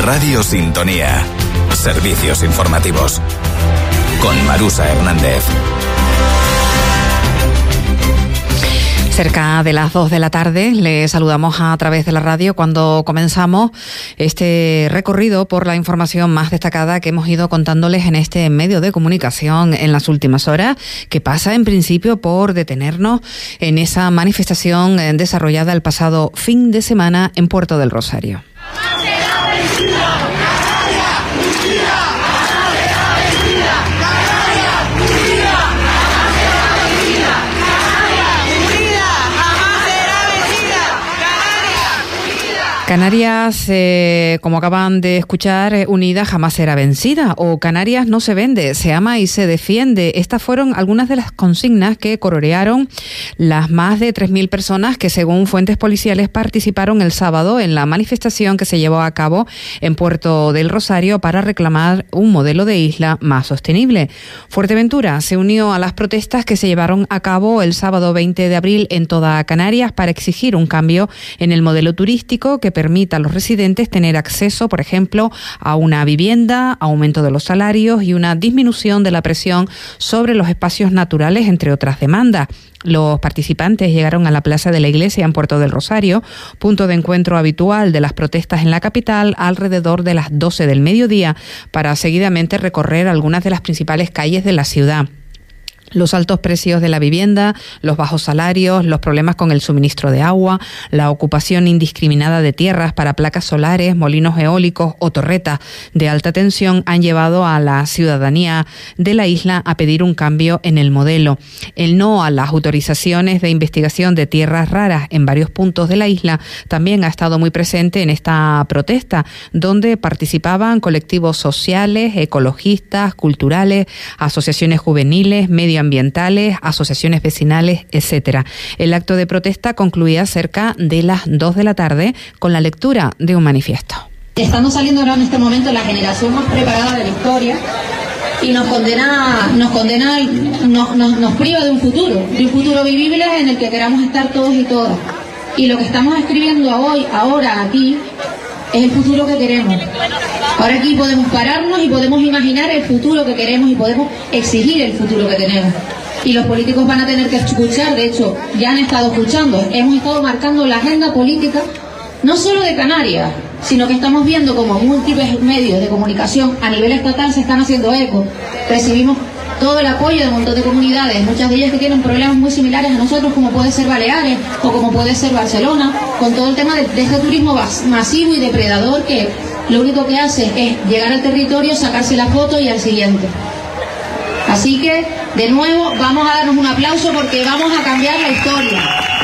Radio Sintonía. Servicios informativos. Con Marusa Hernández. Cerca de las 2 de la tarde le saludamos a través de la radio cuando comenzamos este recorrido por la información más destacada que hemos ido contándoles en este medio de comunicación en las últimas horas, que pasa en principio por detenernos en esa manifestación desarrollada el pasado fin de semana en Puerto del Rosario. Canarias, como acaban de escuchar, unida jamás será vencida, o Canarias no se vende, se ama y se defiende. Estas fueron algunas de las consignas que cororearon las más de 3.000 personas que, según fuentes policiales, participaron el sábado en la manifestación que se llevó a cabo en Puerto del Rosario para reclamar un modelo de isla más sostenible. Fuerteventura se unió a las protestas que se llevaron a cabo el sábado 20 de abril en toda Canarias para exigir un cambio en el modelo turístico que permita a los residentes tener acceso, por ejemplo, a una vivienda, aumento de los salarios y una disminución de la presión sobre los espacios naturales, entre otras demandas. Los participantes llegaron a la Plaza de la Iglesia en Puerto del Rosario, punto de encuentro habitual de las protestas en la capital, alrededor de las 12 del mediodía, para seguidamente recorrer algunas de las principales calles de la ciudad. Los altos precios de la vivienda, los bajos salarios, los problemas con el suministro de agua, la ocupación indiscriminada de tierras para placas solares, molinos eólicos o torretas de alta tensión han llevado a la ciudadanía de la isla a pedir un cambio en el modelo. El no a las autorizaciones de investigación de tierras raras en varios puntos de la isla también ha estado muy presente en esta protesta, donde participaban colectivos sociales, ecologistas, culturales, asociaciones juveniles, medioambientales, asociaciones vecinales, etcétera. El acto de protesta concluía cerca de las 2 de la tarde con la lectura de un manifiesto. Estamos saliendo ahora en este momento la generación más preparada de la historia y nos priva de un futuro vivible en el que queramos estar todos y todas. Y lo que estamos escribiendo ahora aquí, es el futuro que queremos. Ahora aquí podemos pararnos y podemos imaginar el futuro que queremos y podemos exigir el futuro que tenemos. Y los políticos van a tener que escuchar, de hecho, ya han estado escuchando. Hemos estado marcando la agenda política, no solo de Canarias, sino que estamos viendo como múltiples medios de comunicación a nivel estatal se están haciendo eco. Recibimos todo el apoyo de un montón de comunidades, muchas de ellas que tienen problemas muy similares a nosotros, como puede ser Baleares o como puede ser Barcelona, con todo el tema de este turismo masivo y depredador que lo único que hace es llegar al territorio, sacarse la foto y al siguiente. Así que, de nuevo, vamos a darnos un aplauso porque vamos a cambiar la historia.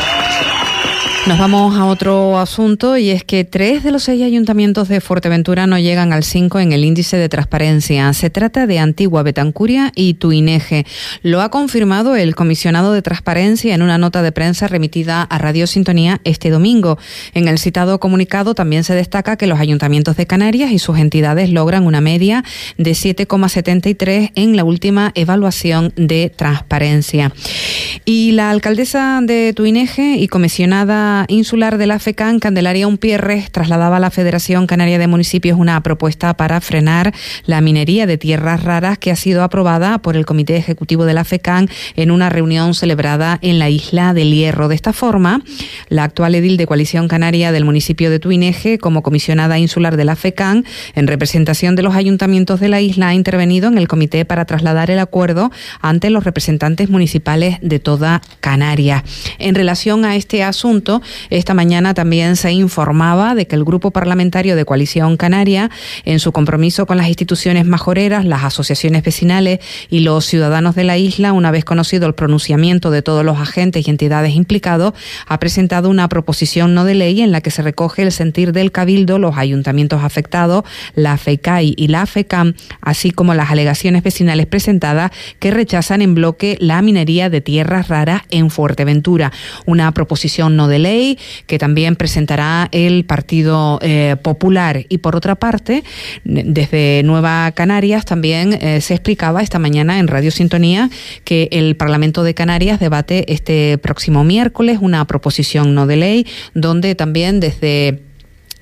Nos vamos a otro asunto, y es que 3 de los 6 ayuntamientos de Fuerteventura no llegan al 5 en el índice de transparencia. Se trata de Antigua, Betancuria y Tuineje. Lo ha confirmado el comisionado de transparencia en una nota de prensa remitida a Radio Sintonía este domingo. En el citado comunicado también se destaca que los ayuntamientos de Canarias y sus entidades logran una media de 7,73 en la última evaluación de transparencia. Y la alcaldesa de Tuineje y comisionada insular de la FECAN, Candelaria Umpierres, trasladaba a la Federación Canaria de Municipios una propuesta para frenar la minería de tierras raras que ha sido aprobada por el Comité Ejecutivo de la FECAN en una reunión celebrada en la Isla del Hierro. De esta forma, la actual edil de Coalición Canaria del municipio de Tuineje, como comisionada insular de la FECAN, en representación de los ayuntamientos de la isla, ha intervenido en el comité para trasladar el acuerdo ante los representantes municipales de toda Canarias. En relación a este asunto, esta mañana también se informaba de que el Grupo Parlamentario de Coalición Canaria, en su compromiso con las instituciones majoreras, las asociaciones vecinales y los ciudadanos de la isla, una vez conocido el pronunciamiento de todos los agentes y entidades implicados, ha presentado una proposición no de ley en la que se recoge el sentir del Cabildo, los ayuntamientos afectados, la FECAI y la FECAM, así como las alegaciones vecinales presentadas que rechazan en bloque la minería de tierras raras en Fuerteventura. Una proposición no de ley que también presentará el Partido Popular. Y por otra parte, desde Nueva Canarias también se explicaba esta mañana en Radio Sintonía que el Parlamento de Canarias debate este próximo miércoles una proposición no de ley donde también desde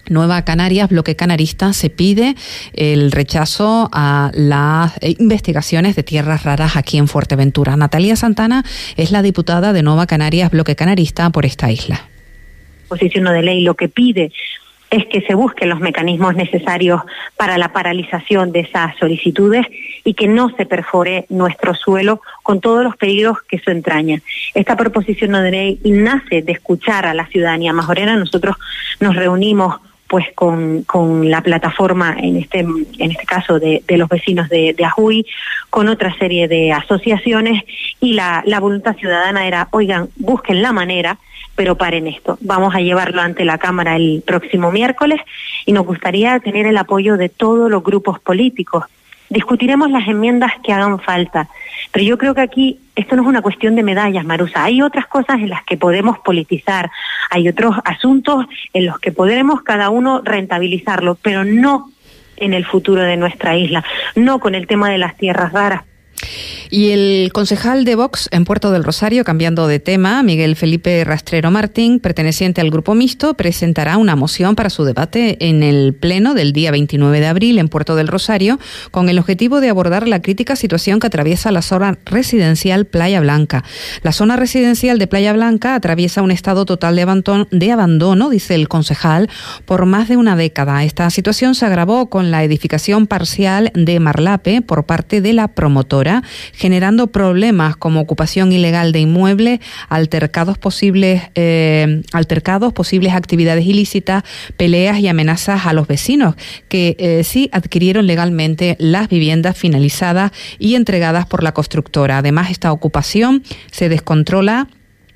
Nueva Canarias, bloque canarista, se pide el rechazo a las investigaciones de tierras raras aquí en Fuerteventura. Natalia Santana es la diputada de Nueva Canarias, bloque canarista, por esta isla. Posición de ley lo que pide es que se busquen los mecanismos necesarios para la paralización de esas solicitudes y que no se perfore nuestro suelo con todos los peligros que eso entraña. Esta proposición de ley nace de escuchar a la ciudadanía majorera. Nosotros nos reunimos pues con la plataforma, en este caso de los vecinos de Ajuy, con otra serie de asociaciones, y la voluntad ciudadana era, oigan, busquen la manera, pero paren esto. Vamos a llevarlo ante la Cámara el próximo miércoles y nos gustaría tener el apoyo de todos los grupos políticos. Discutiremos las enmiendas que hagan falta, pero yo creo que aquí esto no es una cuestión de medallas, Marusa. Hay otras cosas en las que podemos politizar, hay otros asuntos en los que podremos cada uno rentabilizarlo, pero no en el futuro de nuestra isla, no con el tema de las tierras raras. Y el concejal de Vox en Puerto del Rosario, cambiando de tema, Miguel Felipe Rastrero Martín, perteneciente al Grupo Mixto, presentará una moción para su debate en el Pleno del día 29 de abril en Puerto del Rosario, con el objetivo de abordar la crítica situación que atraviesa la zona residencial Playa Blanca. La zona residencial de Playa Blanca atraviesa un estado total de abandono, dice el concejal, por más de una década. Esta situación se agravó con la edificación parcial de Marlape por parte de la promotora, generando problemas como ocupación ilegal de inmuebles, altercados, posibles actividades ilícitas, peleas y amenazas a los vecinos que sí adquirieron legalmente las viviendas finalizadas y entregadas por la constructora. Además, esta ocupación se descontrola,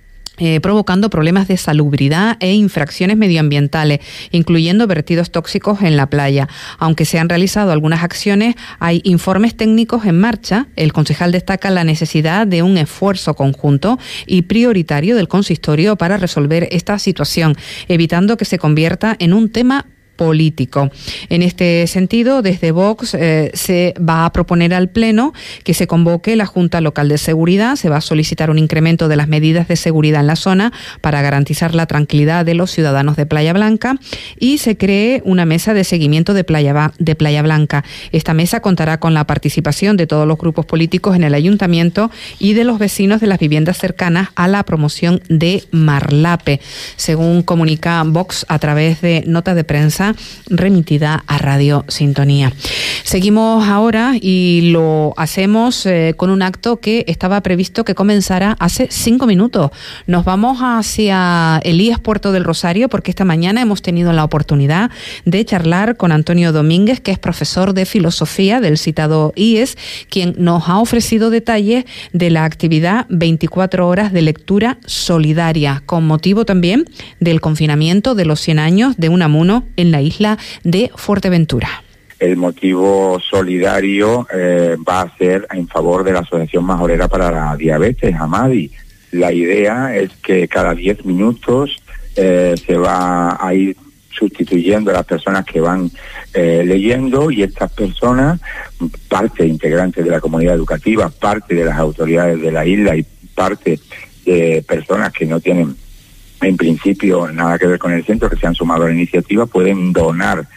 provocando problemas de salubridad e infracciones medioambientales, incluyendo vertidos tóxicos en la playa. Aunque se han realizado algunas acciones, hay informes técnicos en marcha. El concejal destaca la necesidad de un esfuerzo conjunto y prioritario del consistorio para resolver esta situación, evitando que se convierta en un tema político. En este sentido, desde Vox se va a proponer al Pleno que se convoque la Junta Local de Seguridad. Se va a solicitar un incremento de las medidas de seguridad en la zona para garantizar la tranquilidad de los ciudadanos de Playa Blanca, y se cree una mesa de seguimiento de Playa Blanca. Esta mesa contará con la participación de todos los grupos políticos en el ayuntamiento y de los vecinos de las viviendas cercanas a la promoción de Marlape, según comunica Vox a través de nota de prensa remitida a Radio Sintonía. Seguimos ahora y lo hacemos con un acto que estaba previsto que comenzara hace 5 minutos. Nos vamos hacia el IES Puerto del Rosario porque esta mañana hemos tenido la oportunidad de charlar con Antonio Domínguez, que es profesor de filosofía del citado IES, quien nos ha ofrecido detalles de la actividad 24 horas de lectura solidaria, con motivo también del confinamiento de los 100 años de Unamuno en la isla de Fuerteventura. El motivo solidario va a ser en favor de la Asociación Majorera para la Diabetes, AMADI. La idea es que cada 10 minutos se va a ir sustituyendo a las personas que van leyendo, y estas personas, parte integrante de la comunidad educativa, parte de las autoridades de la isla y parte de personas que no tienen en principio nada que ver con el centro, que se han sumado a la iniciativa, pueden donar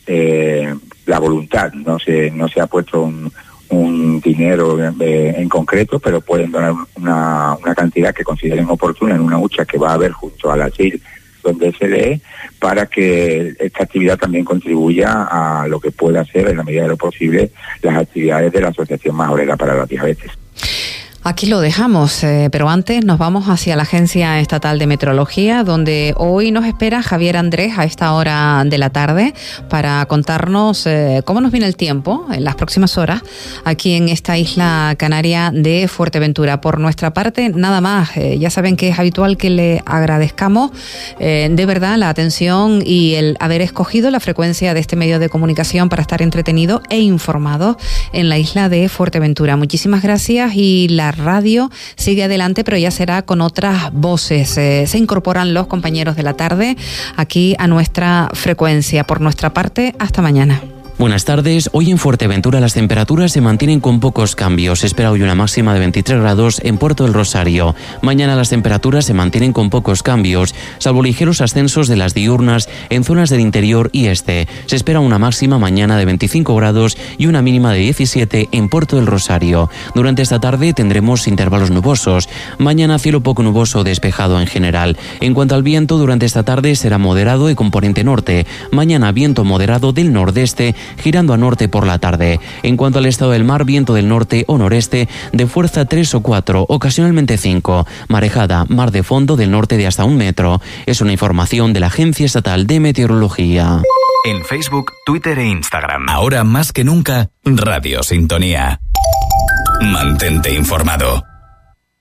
la voluntad. No se ha puesto un dinero en concreto, pero pueden donar una cantidad que consideren oportuna en una hucha que va a haber junto a la CIL donde se lee, para que esta actividad también contribuya a lo que pueda ser, en la medida de lo posible, las actividades de la Asociación Majorera para la Diabetes. Aquí lo dejamos, pero antes nos vamos hacia la Agencia Estatal de Meteorología, donde hoy nos espera Javier Andrés a esta hora de la tarde para contarnos cómo nos viene el tiempo en las próximas horas aquí en esta isla canaria de Fuerteventura. Por nuestra parte, nada más. Ya saben que es habitual que le agradezcamos de verdad la atención y el haber escogido la frecuencia de este medio de comunicación para estar entretenidos e informados en la isla de Fuerteventura. Muchísimas gracias, y la radio sigue adelante, pero ya será con otras voces. Se incorporan los compañeros de la tarde aquí a nuestra frecuencia. Por nuestra parte, hasta mañana. Buenas tardes. Hoy en Fuerteventura las temperaturas se mantienen con pocos cambios. Se espera hoy una máxima de 23 grados en Puerto del Rosario. Mañana las temperaturas se mantienen con pocos cambios, salvo ligeros ascensos de las diurnas en zonas del interior y este. Se espera una máxima mañana de 25 grados y una mínima de 17 en Puerto del Rosario. Durante esta tarde tendremos intervalos nubosos. Mañana cielo poco nuboso despejado en general. En cuanto al viento, durante esta tarde será moderado de componente norte. Mañana viento moderado del nordeste, girando a norte por la tarde. En cuanto al estado del mar, viento del norte o noreste de fuerza 3 o 4, ocasionalmente 5. Marejada, mar de fondo del norte de hasta 1 metro. Es una información de la Agencia Estatal de Meteorología. En Facebook, Twitter e Instagram. Ahora más que nunca, Radio Sintonía. Mantente informado.